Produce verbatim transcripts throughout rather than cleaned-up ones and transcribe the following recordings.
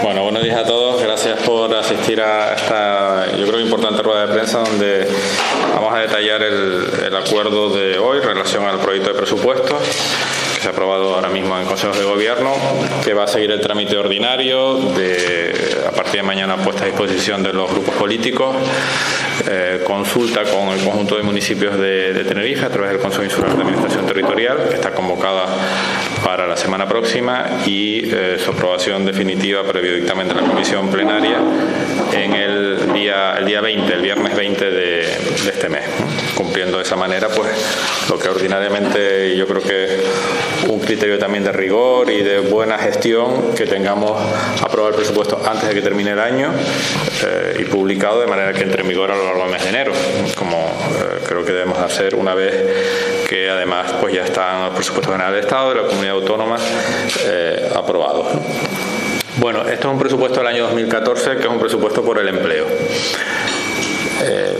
Bueno, buenos días a todos. Gracias por asistir a esta, yo creo, importante rueda de prensa donde vamos a detallar el, el acuerdo de hoy en relación al proyecto de presupuestos que se ha aprobado ahora mismo en Consejo de Gobierno, que va a seguir el trámite ordinario de, a partir de mañana, puesta a disposición de los grupos políticos, eh, consulta con el conjunto de municipios de, de Tenerife a través del Consejo Insular de Administración Territorial, que está convocada para la semana próxima, y eh, su aprobación definitiva previo dictamen de la comisión plenaria en el día, el día veinte, el viernes veinte de, de este mes, cumpliendo de esa manera pues lo que ordinariamente yo creo que es un criterio también de rigor y de buena gestión, que tengamos aprobado el presupuesto antes de que termine el año eh, y publicado de manera que entre en vigor a lo largo del mes de enero, como eh, creo que debemos hacer una vez que además pues ya están los presupuestos generales del Estado, de la comunidad autónoma, eh, aprobados. Bueno, esto es un presupuesto del año dos mil catorce, que es un presupuesto por el empleo. Eh,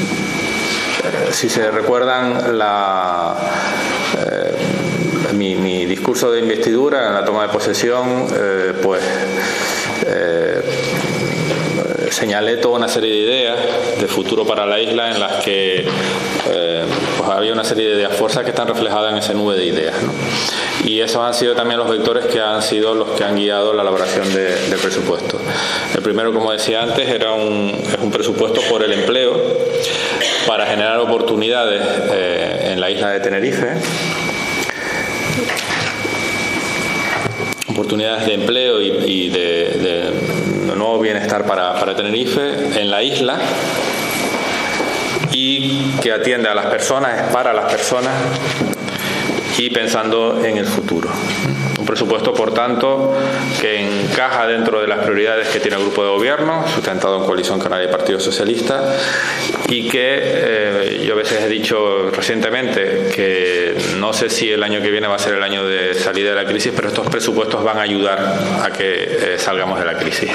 si se recuerdan la, eh, mi, mi discurso de investidura en la toma de posesión, eh, pues eh, señalé toda una serie de ideas de futuro para la isla en las que eh, pues había una serie de ideas fuerzas que están reflejadas en esa nube de ideas, ¿no? Y esos han sido también los vectores que han sido los que han guiado la elaboración de, del presupuesto. El primero, como decía antes, era un, es un presupuesto por el empleo para generar oportunidades eh, en la isla de Tenerife, oportunidades de empleo y, y de, de, de nuevo bienestar para, para Tenerife en la isla, y que atiende a las personas, es para las personas y pensando en el futuro. Un presupuesto, por tanto, que encaja dentro de las prioridades que tiene el Grupo de Gobierno, sustentado en Coalición Canaria y Partido Socialista, y que eh, yo a veces he dicho recientemente que no sé si el año que viene va a ser el año de salida de la crisis, pero estos presupuestos van a ayudar a que eh, salgamos de la crisis.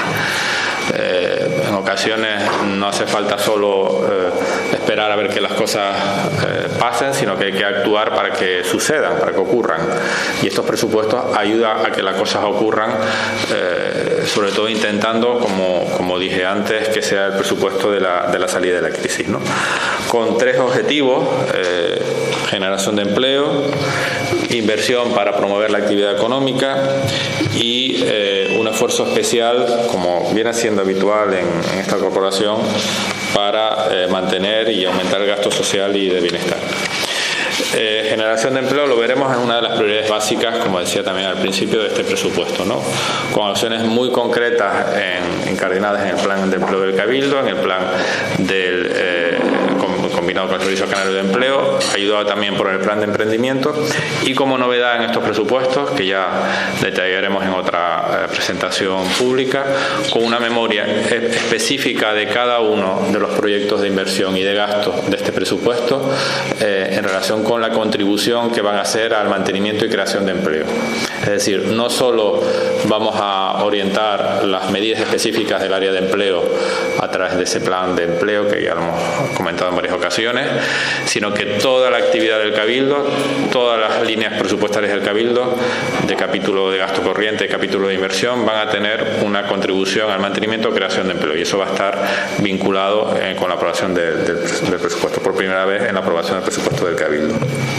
Eh, en ocasiones no hace falta solo eh, esperar a ver que las cosas eh, pasen, sino que hay que actuar para que sucedan, para que ocurran, y estos presupuestos ayudan a que las cosas ocurran, eh, sobre todo intentando, como, como dije antes, que sea el presupuesto de la, de la salida de la crisis, ¿no? Con tres objetivos: eh, generación de empleo, inversión para promover la actividad económica y eh, un esfuerzo especial, como viene siendo habitual en, en esta corporación, para eh, mantener y aumentar el gasto social y de bienestar. Eh, generación de empleo lo veremos en una de las prioridades básicas, como decía también al principio, de este presupuesto, ¿no? Con acciones muy concretas en, incardinadas en el plan de empleo del Cabildo, en el plan del eh, combinado con el Servicio Canario de Empleo, ayudado también por el plan de emprendimiento, y como novedad en estos presupuestos, que ya detallaremos en otra eh, presentación pública, con una memoria específica de cada uno de los proyectos de inversión y de gasto de este presupuesto eh, en relación con la contribución que van a hacer al mantenimiento y creación de empleo. Es decir, no solo vamos a orientar las medidas específicas del área de empleo a través de ese plan de empleo, que ya lo hemos comentado en varias ocasiones, sino que toda la actividad del Cabildo, todas las líneas presupuestarias del Cabildo, de capítulo de gasto corriente, de capítulo de inversión, van a tener una contribución al mantenimiento o creación de empleo, y eso va a estar vinculado eh, con la aprobación de, de, del presupuesto, por primera vez en la aprobación del presupuesto del Cabildo.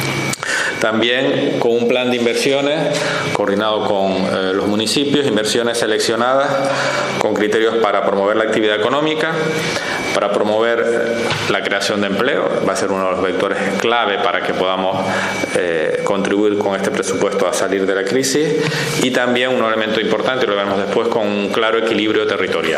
También con un plan de inversiones coordinado con eh, los municipios, inversiones seleccionadas con criterios para promover la actividad económica, para promover la creación de empleo. Va a ser uno de los vectores clave para que podamos eh, contribuir con este presupuesto a salir de la crisis, y también un elemento importante, y lo veremos después, con un claro equilibrio territorial.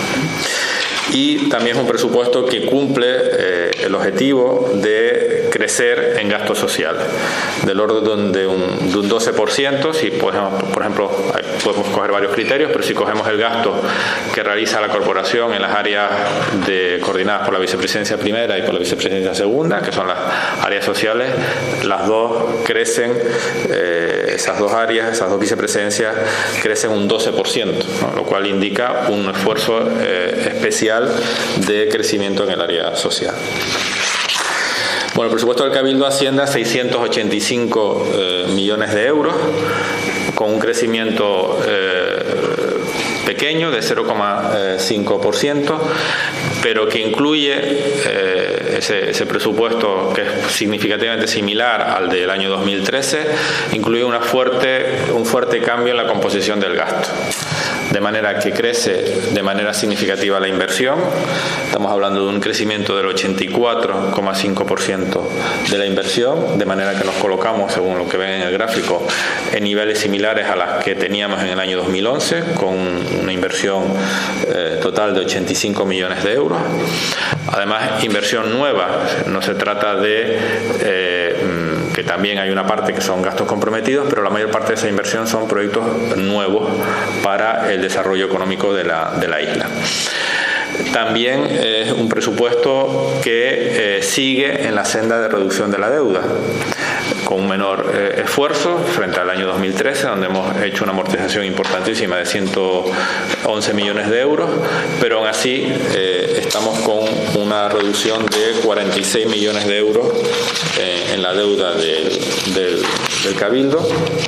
Y también es un presupuesto que cumple eh, el objetivo de crecer en gasto social, del orden de un, de un doce por ciento. Si podemos, por ejemplo, podemos coger varios criterios, pero si cogemos el gasto que realiza la corporación en las áreas de, coordinadas por la vicepresidencia primera y por la vicepresidencia segunda, que son las áreas sociales, las dos crecen, eh, esas dos áreas, esas dos vicepresidencias crecen un doce por ciento, ¿no? Lo cual indica un esfuerzo eh, especial de crecimiento en el área social. Bueno, el presupuesto del Cabildo asciende a seiscientos ochenta y cinco eh, millones de euros, con un crecimiento eh, pequeño, de cero coma cinco por ciento, pero que incluye eh, ese, ese presupuesto que es significativamente similar al del año dos mil trece, incluye una fuerte, un fuerte cambio en la composición del gasto. De manera que crece de manera significativa la inversión. Estamos hablando de un crecimiento del ochenta y cuatro coma cinco por ciento de la inversión, de manera que nos colocamos, según lo que ven en el gráfico, en niveles similares a las que teníamos en el año dos mil once, con una inversión eh, total de ochenta y cinco millones de euros. Además, inversión nueva, no se trata de eh, que también hay una parte que son gastos comprometidos, pero la mayor parte de esa inversión son proyectos nuevos para el desarrollo económico de la, de la isla. También es un presupuesto que eh, sigue en la senda de reducción de la deuda, con un menor eh, esfuerzo frente al año dos mil trece, donde hemos hecho una amortización importantísima de ciento once millones de euros, pero aún así eh, estamos con una reducción de cuarenta y seis millones de euros eh, en la deuda del, del, del Cabildo.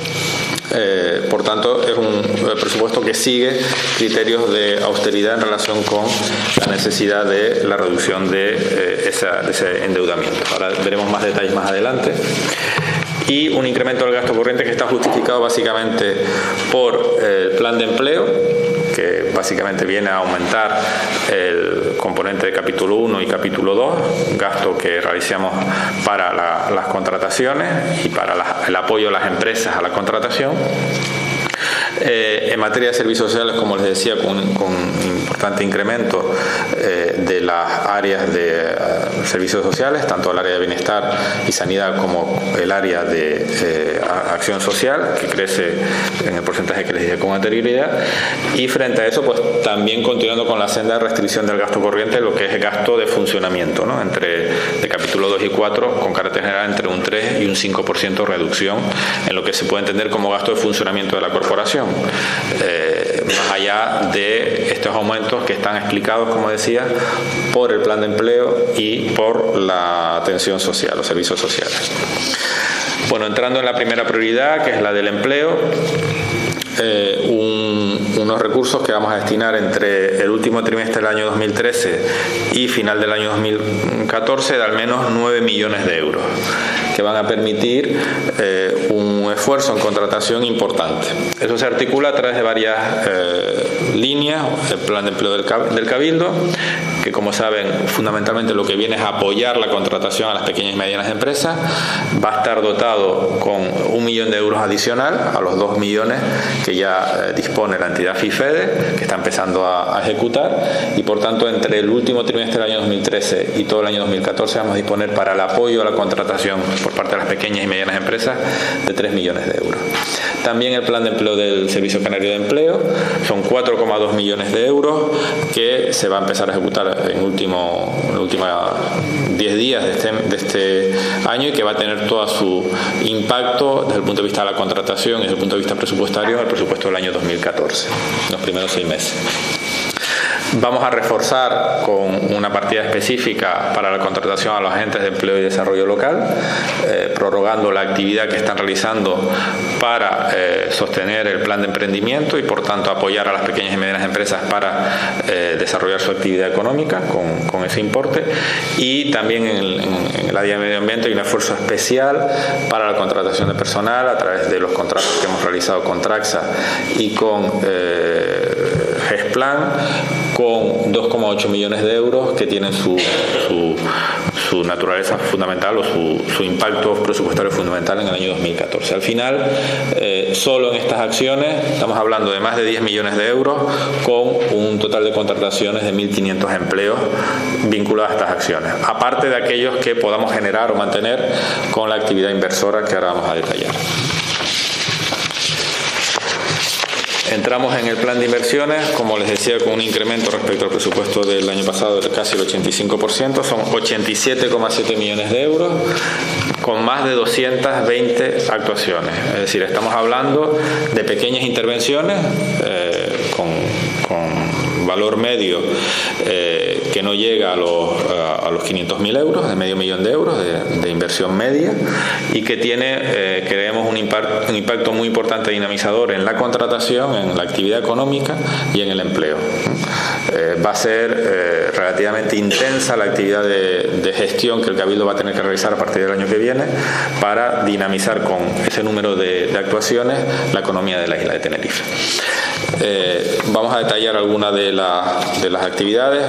Eh, por tanto, es un presupuesto que sigue criterios de austeridad en relación con la necesidad de la reducción de, eh, esa, de ese endeudamiento. Ahora veremos más detalles más adelante. Y un incremento del gasto corriente que está justificado básicamente por el plan de empleo, que básicamente viene a aumentar el componente de capítulo uno y capítulo dos, gasto que realizamos para la, las contrataciones y para la, el apoyo a las empresas a la contratación. Eh, en materia de servicios sociales, como les decía, con, con un importante incremento eh, de las áreas de uh, servicios sociales, tanto el área de bienestar y sanidad como el área de eh, acción social, que crece en el porcentaje que les dije con anterioridad. Y frente a eso, pues también continuando con la senda de restricción del gasto corriente, lo que es el gasto de funcionamiento, ¿no? Entre de capítulo dos y cuatro, con carácter general entre un tres y un cinco por ciento de reducción en lo que se puede entender como gasto de funcionamiento de la corporación. Eh, más allá de estos aumentos que están explicados, como decía, por el plan de empleo y por la atención social, los servicios sociales. Bueno, entrando en la primera prioridad, que es la del empleo, eh, un, unos recursos que vamos a destinar entre el último trimestre del año dos mil trece y final del año dos mil catorce de al menos nueve millones de euros, que van a permitir eh, un esfuerzo en contratación importante. Eso se articula a través de varias eh, líneas. El plan de empleo del, del Cabildo, que como saben fundamentalmente lo que viene es apoyar la contratación a las pequeñas y medianas empresas, va a estar dotado con un millón de euros adicional a los dos millones que ya eh, dispone la entidad FIFEDE, que está empezando a, a ejecutar, y por tanto entre el último trimestre del año dos mil trece y todo el año dos mil catorce vamos a disponer para el apoyo a la contratación por parte de las pequeñas y medianas empresas de tres millones de euros. También el plan de empleo del Servicio Canario de Empleo son cuatro coma dos millones de euros que se va a empezar a ejecutar en último, en los últimos diez días de este, de este año, y que va a tener todo su impacto desde el punto de vista de la contratación y desde el punto de vista presupuestario en el presupuesto del año dos mil catorce, los primeros seis meses. Vamos a reforzar con una partida específica para la contratación a los agentes de empleo y desarrollo local, eh, prorrogando la actividad que están realizando para eh, sostener el plan de emprendimiento y por tanto apoyar a las pequeñas y medianas empresas para eh, desarrollar su actividad económica con, con ese importe. Y también en el, en el área de medio ambiente hay un esfuerzo especial para la contratación de personal a través de los contratos que hemos realizado con Traxa y con eh, GESPLAN, con dos coma ocho millones de euros que tienen su, su, su naturaleza fundamental o su, su impacto presupuestario fundamental en el año dos mil catorce. Al final, eh, solo en estas acciones estamos hablando de más de diez millones de euros, con un total de contrataciones de mil quinientos empleos vinculados a estas acciones, aparte de aquellos que podamos generar o mantener con la actividad inversora que ahora vamos a detallar. Entramos en el plan de inversiones, como les decía, con un incremento respecto al presupuesto del año pasado de casi el ochenta y cinco por ciento, son ochenta y siete coma siete millones de euros, con más de doscientas veinte actuaciones. Es decir, estamos hablando de pequeñas intervenciones eh, con, con valor medio eh, que que no llega a los, a los quinientos mil euros, de medio millón de euros de, de inversión media, y que tiene, eh, creemos, un impacto, un impacto muy importante dinamizador en la contratación, en la actividad económica y en el empleo. Eh, va a ser eh, relativamente intensa la actividad de, de gestión que el Cabildo va a tener que realizar a partir del año que viene para dinamizar con ese número de, de actuaciones la economía de la isla de Tenerife. Eh, vamos a detallar algunas de, la, de las actividades.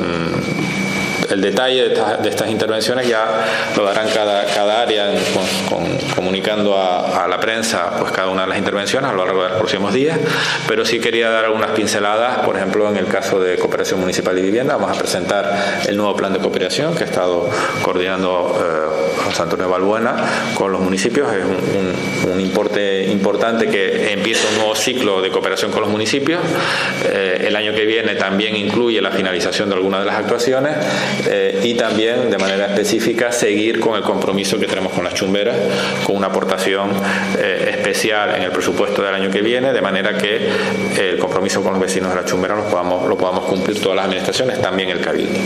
El detalle de, esta, de estas intervenciones ya lo darán cada, cada área en, con, con, comunicando a, a la prensa pues cada una de las intervenciones a lo largo de los próximos días, pero sí quería dar algunas pinceladas. Por ejemplo, en el caso de Cooperación Municipal y Vivienda vamos a presentar el nuevo plan de cooperación que ha estado coordinando eh, José Antonio Balbuena con los municipios. Es un, un, un importe importante que empieza un nuevo ciclo de cooperación con los municipios. Eh, el año que viene también incluye la finalización de algunas de las actuaciones. Eh, y también de manera específica seguir con el compromiso que tenemos con las chumberas, con una aportación eh, especial en el presupuesto del año que viene, de manera que eh, el compromiso con los vecinos de las chumberas lo podamos, lo podamos cumplir todas las administraciones, también el Cabildo.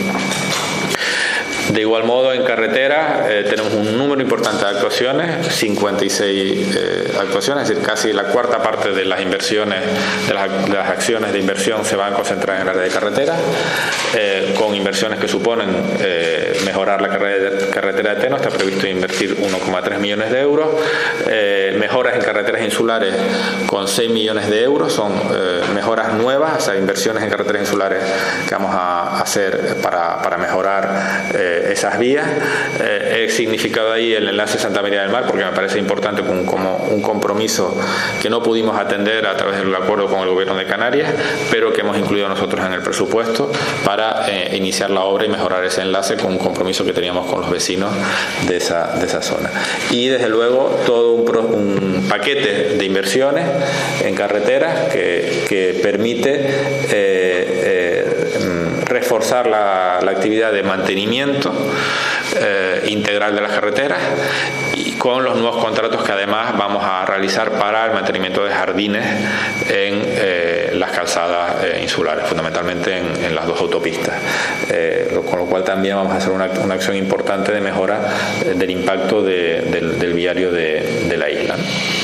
De igual modo, en carretera eh, tenemos un número importante de actuaciones, cincuenta y seis eh, actuaciones, es decir, casi la cuarta parte de las inversiones, de las, de las acciones de inversión se van a concentrar en el área de carretera, eh, con inversiones que suponen eh, mejorar la carretera, carretera de Teno. Está previsto invertir uno coma tres millones de euros, eh, mejoras en carreteras insulares con seis millones de euros, son eh, mejoras nuevas, o sea, inversiones en carreteras insulares que vamos a hacer para, para mejorar eh, esas vías. Eh, he significado ahí el enlace Santa María del Mar porque me parece importante un, como un compromiso que no pudimos atender a través del acuerdo con el Gobierno de Canarias, pero que hemos incluido nosotros en el presupuesto para eh, iniciar la obra y mejorar ese enlace con un compromiso que teníamos con los vecinos de esa, de esa zona. Y desde luego todo un, pro, un paquete de inversiones en carreteras que, que permite eh, eh, reforzar la, la actividad de mantenimiento eh, integral de las carreteras, y con los nuevos contratos que además vamos a realizar para el mantenimiento de jardines en eh, las calzadas eh, insulares, fundamentalmente en, en las dos autopistas, eh, con lo cual también vamos a hacer una, una acción importante de mejora eh, del impacto de, del, del viario de, de la isla.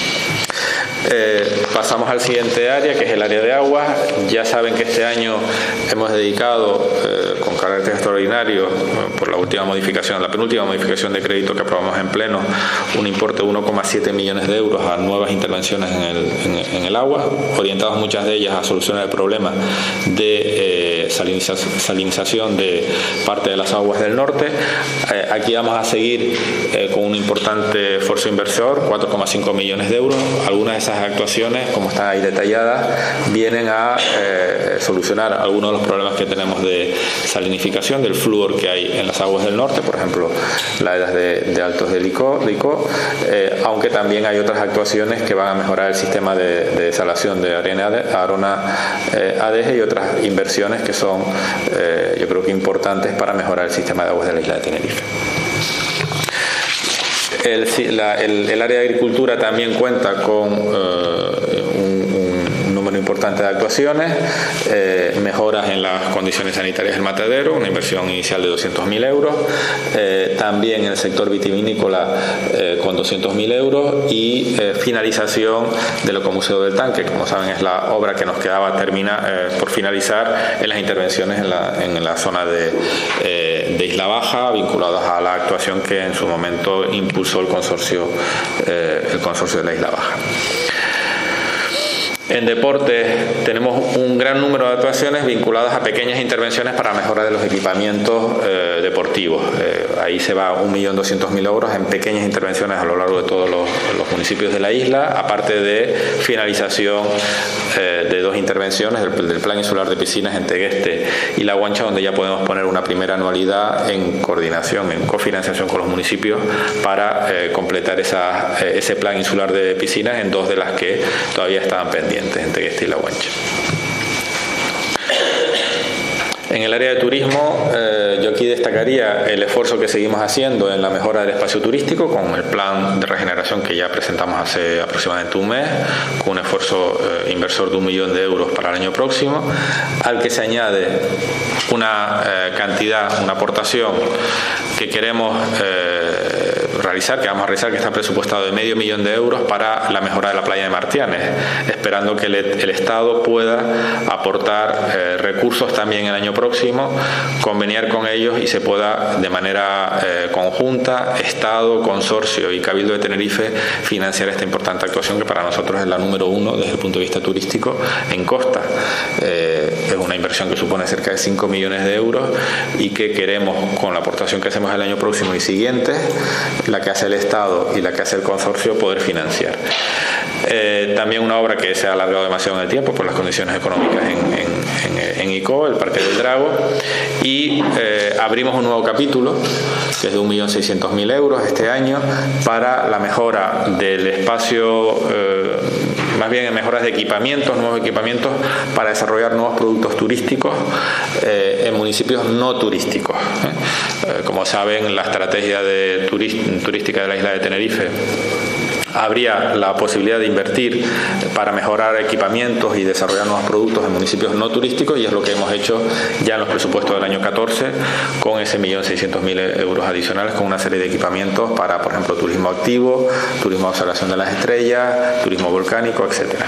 Eh, pasamos al siguiente área, que es el área de aguas. Ya saben que este año hemos dedicado eh, con carácter extraordinario, eh, por la última modificación, la penúltima modificación de crédito que aprobamos en pleno, un importe de uno coma siete millones de euros a nuevas intervenciones en el, en, en el agua, orientadas muchas de ellas a solucionar el problema de eh, saliniza, salinización de parte de las aguas del norte. Eh, aquí vamos a seguir eh, con un importante esfuerzo inversor, cuatro coma cinco millones de euros. Algunas de esas actuaciones, como están ahí detalladas, vienen a eh, solucionar algunos de los problemas que tenemos de salinificación, del flúor que hay en las aguas del norte, por ejemplo, las edades de, de altos de Licó, de Icó, eh, aunque también hay otras actuaciones que van a mejorar el sistema de, de desalación de Arena, Arona eh, A D G, y otras inversiones que son, eh, yo creo que importantes para mejorar el sistema de aguas de la isla de Tenerife. El, la, el, el área de agricultura también cuenta con eh, un, un número importante de actuaciones, eh, mejoras en las condiciones sanitarias del matadero, una inversión inicial de doscientos mil euros, eh, también en el sector vitivinícola eh, con doscientos mil euros, y eh, finalización del Ecomuseo del Tanque, como saben es la obra que nos quedaba termina, eh, por finalizar en las intervenciones en la, en la zona de, eh, de Isla Baja, vinculadas a la actuación que en su momento impulsó el consorcio, eh, el consorcio de la Isla Baja. En deportes tenemos un gran número de actuaciones vinculadas a pequeñas intervenciones para mejora de los equipamientos eh, deportivos. Eh, ahí se va un millón doscientos mil euros en pequeñas intervenciones a lo largo de todos los, los municipios de la isla, aparte de finalización eh, de dos intervenciones del, del Plan Insular de Piscinas en Tegueste y La Guancha, donde ya podemos poner una primera anualidad en coordinación, en cofinanciación con los municipios para eh, completar esa, eh, ese Plan Insular de Piscinas en dos de las que todavía estaban pendientes, en Tegueste y La Guancha. En el el área de turismo, eh, yo aquí destacaría el esfuerzo que seguimos haciendo en la mejora del espacio turístico con el plan de regeneración que ya presentamos hace aproximadamente un mes, con un esfuerzo eh, inversor de un millón de euros para el año próximo, al que se añade una eh, cantidad, una aportación que queremos eh, realizar, que vamos a realizar, que está presupuestado de medio millón de euros para la mejora de la playa de Martianes, esperando que el, el Estado pueda aportar eh, recursos también el año próximo, conveniar con ellos y se pueda de manera eh, conjunta, Estado, Consorcio y Cabildo de Tenerife, financiar esta importante actuación que para nosotros es la número uno desde el punto de vista turístico en costa. Eh, es una inversión que supone cerca de cinco millones de euros y que queremos, con la aportación que hacemos el año próximo y siguiente, la que hace el Estado y la que hace el Consorcio, poder financiar. Eh, también una obra que se ha alargado demasiado en el tiempo por las condiciones económicas en, en, en, en ICO, el Parque del Drago, y eh, abrimos un nuevo capítulo que es de un millón seiscientos mil euros este año para la mejora del espacio, eh, más bien en mejoras de equipamientos, nuevos equipamientos para desarrollar nuevos productos turísticos eh, en municipios no turísticos. ¿eh? Eh, como saben, la estrategia de turist, turística de la isla de Tenerife habría la posibilidad de invertir para mejorar equipamientos y desarrollar nuevos productos en municipios no turísticos, y es lo que hemos hecho ya en los presupuestos del año catorce con ese millón seiscientos mil euros adicionales, con una serie de equipamientos para, por ejemplo, turismo activo, turismo de observación de las estrellas, turismo volcánico, etcétera.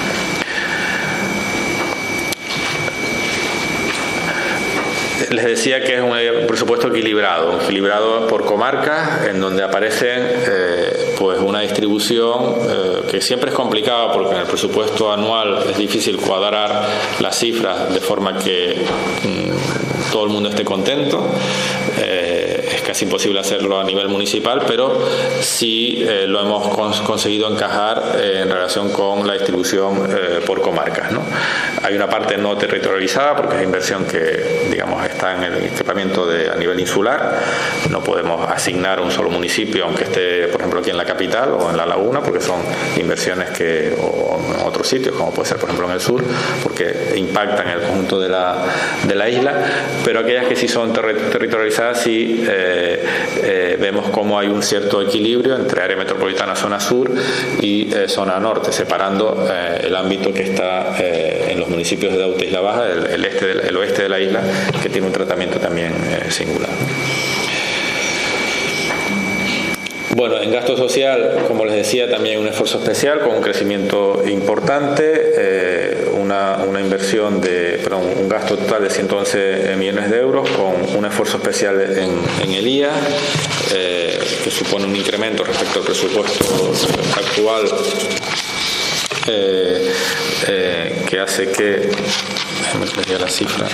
Les decía que es un presupuesto equilibrado, equilibrado por comarcas, en donde aparecen eh, pues una distribución eh, que siempre es complicada porque en el presupuesto anual es difícil cuadrar las cifras de forma que mmm, todo el mundo esté contento. Eh, es casi imposible hacerlo a nivel municipal, pero sí eh, lo hemos cons conseguido encajar eh, en relación con la distribución eh, por comarcas, ¿no? Hay una parte no territorializada porque es inversión que, digamos, está en el equipamiento de, a nivel insular. No podemos asignar a un solo municipio, aunque esté, por ejemplo, aquí en la capital o en La Laguna, porque son inversiones que, o en otros sitios, como puede ser, por ejemplo, en el sur, porque impactan en el conjunto de la, de la isla. Pero aquellas que sí son ter territorializadas, sí eh, eh, vemos cómo hay un cierto equilibrio entre área metropolitana, zona sur y eh, zona norte, separando eh, el ámbito que está eh, en los municipios de Dauta, Isla Baja, el, el, este del, el oeste de la isla, que tiene un tratamiento también eh, singular. Bueno, en gasto social, como les decía, también un esfuerzo especial con un crecimiento importante, eh, una, una inversión de, perdón, un gasto total de ciento once millones de euros con un esfuerzo especial en, en el I A, eh, que supone un incremento respecto al presupuesto actual, eh, eh, que hace que, déjenme que la cifra,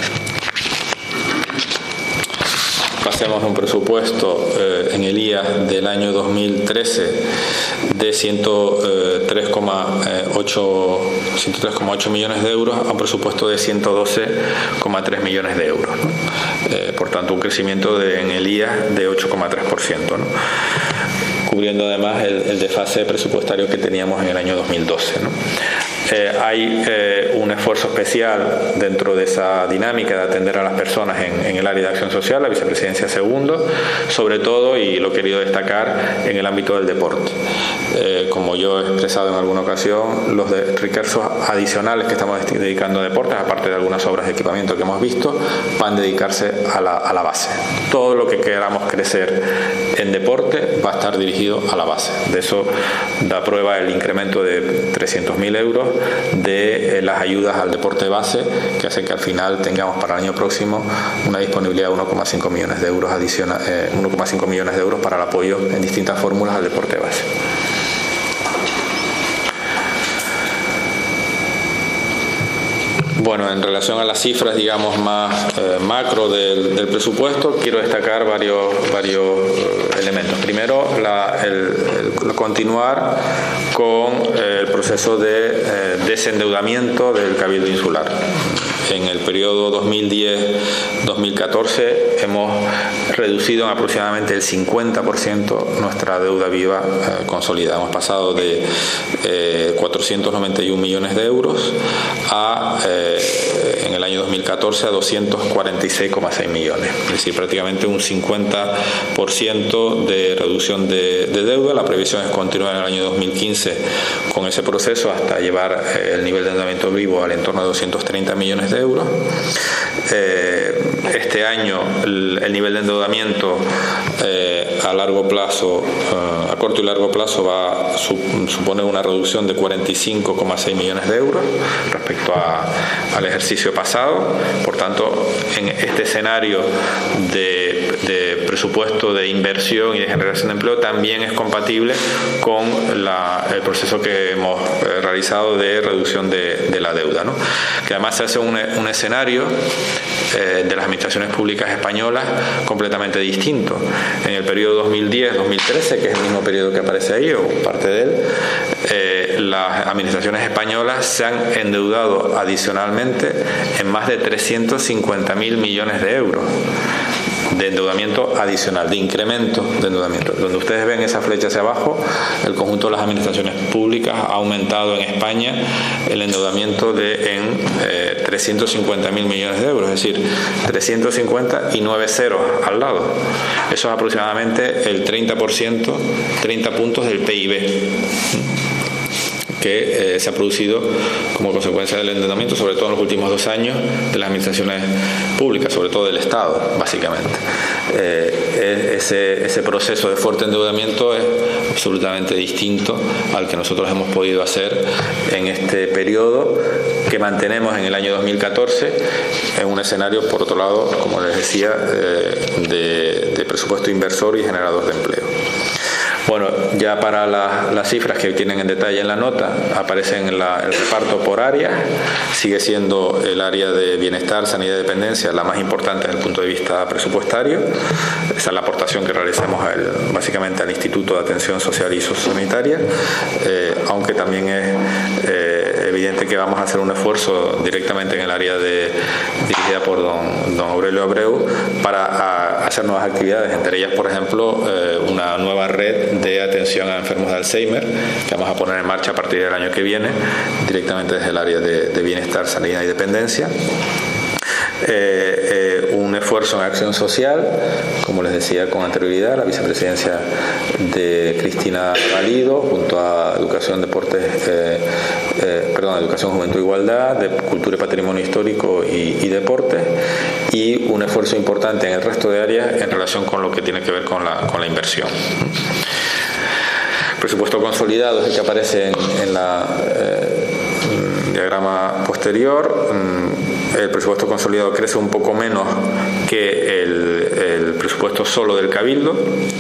pasemos un presupuesto eh, en el I A del año dos mil trece de ciento tres coma ocho millones de euros a un presupuesto de ciento doce coma tres millones de euros, ¿no? Eh, por tanto, un crecimiento de, en el I A de ocho coma tres por ciento, ¿no? Cubriendo además el, el desfase presupuestario que teníamos en el año dos mil doce, ¿no? Eh, hay eh, un esfuerzo especial dentro de esa dinámica de atender a las personas en, en el área de acción social, la vicepresidencia segundo, sobre todo, y lo he querido destacar, en el ámbito del deporte. Eh, como yo he expresado en alguna ocasión, los de, recursos adicionales que estamos dedicando a deportes, aparte de algunas obras de equipamiento que hemos visto, van a dedicarse a la, a la base. Todo lo que queramos crecer en deporte va a estar dirigido a la base. De eso da prueba el incremento de trescientos mil euros de eh, las ayudas al deporte base, que hace que al final tengamos para el año próximo una disponibilidad de uno coma cinco millones de euros adicional, eh, uno coma cinco millones de euros para el apoyo en distintas fórmulas al deporte base. Bueno, en relación a las cifras, digamos, más eh, macro del, del presupuesto, quiero destacar varios, varios eh, elementos. Primero, la, el, el continuar con eh, el proceso de eh, desendeudamiento del Cabildo Insular. En el periodo dos mil diez dos mil catorce hemos reducido en aproximadamente el cincuenta por ciento nuestra deuda viva eh, consolidada. Hemos pasado de eh, cuatrocientos noventa y un millones de euros a, eh, en el año dos mil catorce a doscientos cuarenta y seis coma seis millones, es decir, prácticamente un cincuenta por ciento de reducción de, de deuda. La previsión es continuar en el año dos mil quince con ese proceso hasta llevar eh, el nivel de endeudamiento vivo al entorno de doscientos treinta millones de euros. Eh, este año el, el nivel de endeudamiento eh, a largo plazo, eh, a corto y largo plazo va a su, suponer una reducción de cuarenta y cinco coma seis millones de euros respecto a, al ejercicio pasado. Por tanto, en este escenario de, de presupuesto de inversión y de generación de empleo también es compatible con la, el proceso que hemos realizado de reducción de, de la deuda, ¿no? Que además se hace un, un escenario eh, de las administraciones públicas españolas completamente distinto. En el periodo dos mil diez dos mil trece, que es el mismo periodo que aparece ahí, o parte de él, eh, las administraciones españolas se han endeudado adicionalmente en más de trescientos cincuenta mil millones de euros de endeudamiento adicional, de incremento de endeudamiento. Donde ustedes ven esa flecha hacia abajo, el conjunto de las administraciones públicas ha aumentado en España el endeudamiento de en eh, trescientos cincuenta mil millones de euros, es decir, trescientos cincuenta y nueve ceros al lado. Eso es aproximadamente el treinta por ciento, treinta puntos del P I B que eh, se ha producido como consecuencia del endeudamiento, sobre todo en los últimos dos años, de las administraciones públicas, sobre todo del Estado, básicamente. Eh, ese, ese proceso de fuerte endeudamiento es absolutamente distinto al que nosotros hemos podido hacer en este periodo que mantenemos en el año dos mil catorce, en un escenario, por otro lado, como les decía, eh, de, de presupuesto inversor y generador de empleo. Bueno, ya para la, las cifras que tienen en detalle en la nota, aparecen en la, el reparto por área. Sigue siendo el área de bienestar, sanidad y dependencia la más importante desde el punto de vista presupuestario. Esa es la aportación que realizamos al, básicamente al Instituto de Atención Social y Sociosanitaria, eh, aunque también es eh, evidente que vamos a hacer un esfuerzo directamente en el área de, dirigida por don, don Aurelio Abreu para a, hacer nuevas actividades, entre ellas, por ejemplo, eh, una nueva red de atención a enfermos de Alzheimer que vamos a poner en marcha a partir del año que viene, directamente desde el área de, de bienestar, sanidad y dependencia. Eh, eh, un esfuerzo en acción social, como les decía con anterioridad, la vicepresidencia de Cristina Valido, junto a Educación, Deportes, eh, eh, perdón, Educación, Juventud, Igualdad, de Cultura y Patrimonio Histórico y, y Deportes, y un esfuerzo importante en el resto de áreas en relación con lo que tiene que ver con la, con la inversión. El presupuesto consolidado es el que aparece en, en la eh, diagrama posterior. El presupuesto consolidado crece un poco menos que el, el presupuesto solo del Cabildo.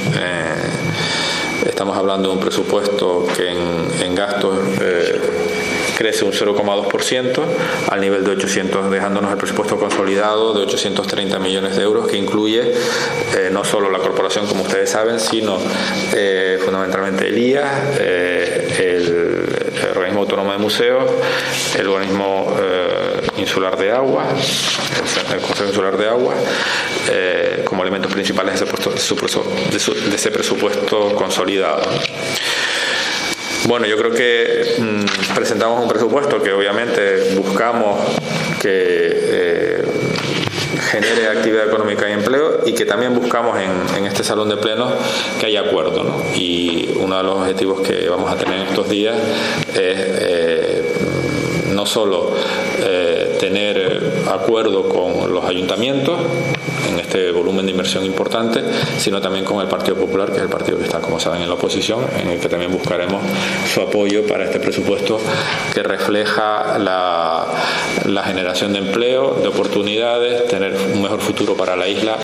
Eh, estamos hablando de un presupuesto que en, en gastos eh, crece un cero coma dos por ciento al nivel de ochocientos, dejándonos el presupuesto consolidado de ochocientos treinta millones de euros, que incluye eh, no solo la corporación, como ustedes saben, sino eh, fundamentalmente el I A, eh, el, el Organismo Autónomo de Museos, el Organismo eh, Insular de Agua, el, el Consejo Insular de Agua, eh, como elementos principales de ese, puesto, de, su, de, su, de ese presupuesto consolidado. Bueno, yo creo que mmm, presentamos un presupuesto que obviamente buscamos que eh, genere actividad económica y empleo, y que también buscamos en, en este salón de plenos que haya acuerdo, ¿no? Y uno de los objetivos que vamos a tener en estos días es eh, no solo eh, tener acuerdo con los ayuntamientos en este volumen de inversión importante, sino también con el Partido Popular, que es el partido que está, como saben, en la oposición, en el que también buscaremos su apoyo para este presupuesto que refleja la, la generación de empleo, de oportunidades, tener un mejor futuro para la isla